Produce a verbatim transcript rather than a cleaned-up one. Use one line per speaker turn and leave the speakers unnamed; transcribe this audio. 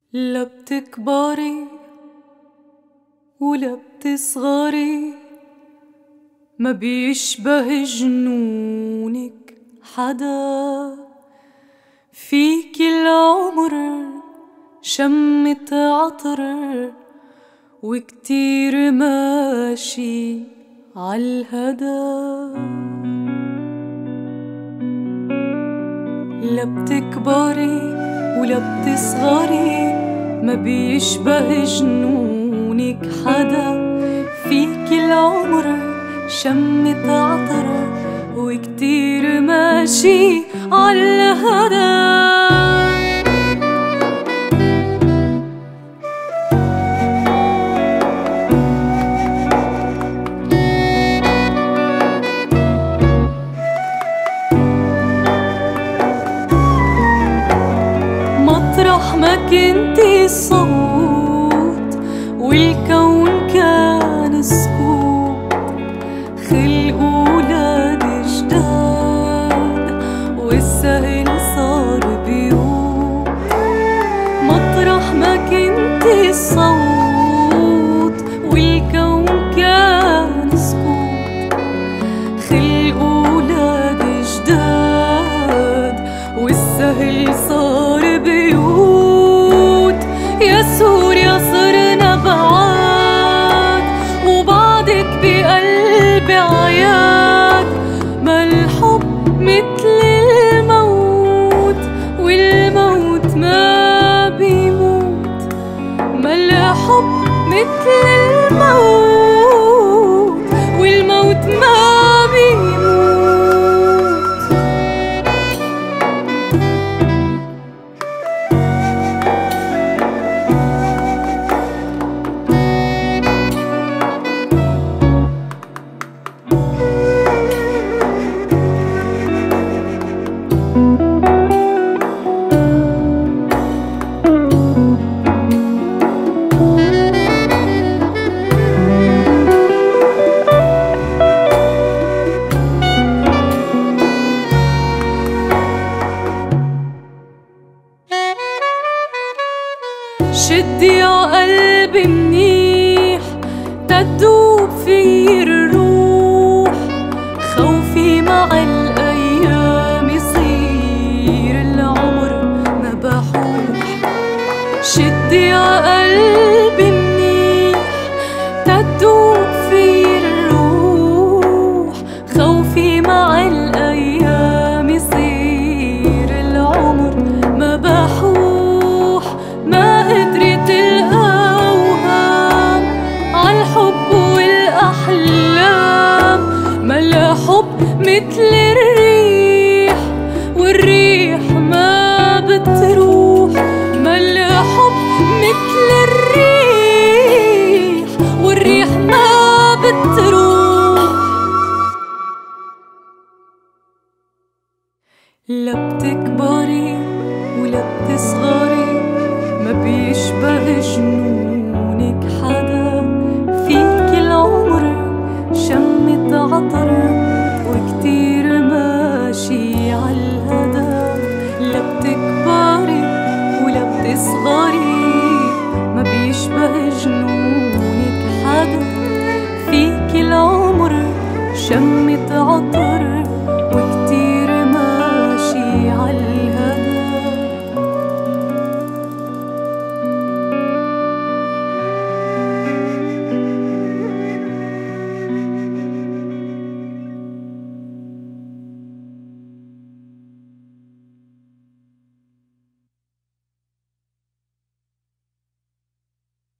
لا بتكبري ولا بتصغري، ما بيشبه جنونك حدا. فيك العمر شمت عطر وكتير ماشي عالهدى. لا بتكبري ولا بتصغري، ما بيشبه جنونك حدا. فيك العمر شمت عطر وكتير ماشي عالهدى. مطرح ما كنتي الصوت والكون كان سكوت، خلقوا ولاد جداد والسهل صار بيوت. مطرح ما كنتي الصوت والكون كان سكوت، خلقوا ولاد جداد والسهل صار بيوت. يا سوريا صرنا بعاد وبعدك بقلبي عياد. ما الحب مثل الموت والموت ما بيموت. ما الحب مثل الموت والموت ما بيموت. شدي يا قلبي منيح تدوب في الروح. خوفي مع الأيام يصير العمر مبحوح. شدي يا قلبي منيح تدوب في الروح. خوفي مع الأيام يصير العمر مبحوح. ما قدرت الأوهام عالحب والأحلام. ما الحب مثل الريح والريح ما بتروح. ما الحب مثل الريح والريح ما بتروح. لا بتكبري ولا بتصغري، ما بيشبه جنونك حدا. فيك العمر شمت عطر وكتير ماشي عالهدى. لا بتكبري ولا بتصغري، ما بيشبه جنونك حدا. فيك العمر شمت عطر